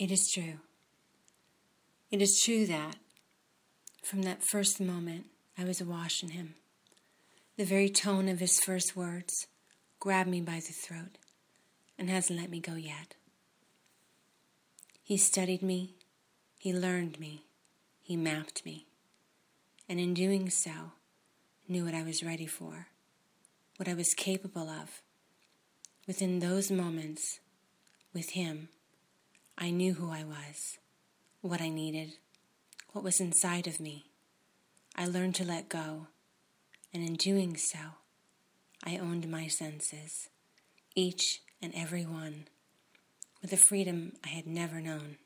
It is true. It is true that, from that first moment, I was awash in him. The very tone of his first words grabbed me by the throat and hasn't let me go yet. He studied me, he learned me, he mapped me, and in doing so, knew what I was ready for, what I was capable of. Within those moments, with him, I knew who I was, what I needed, what was inside of me. I learned to let go, and in doing so, I owned my senses, each and every one, with a freedom I had never known.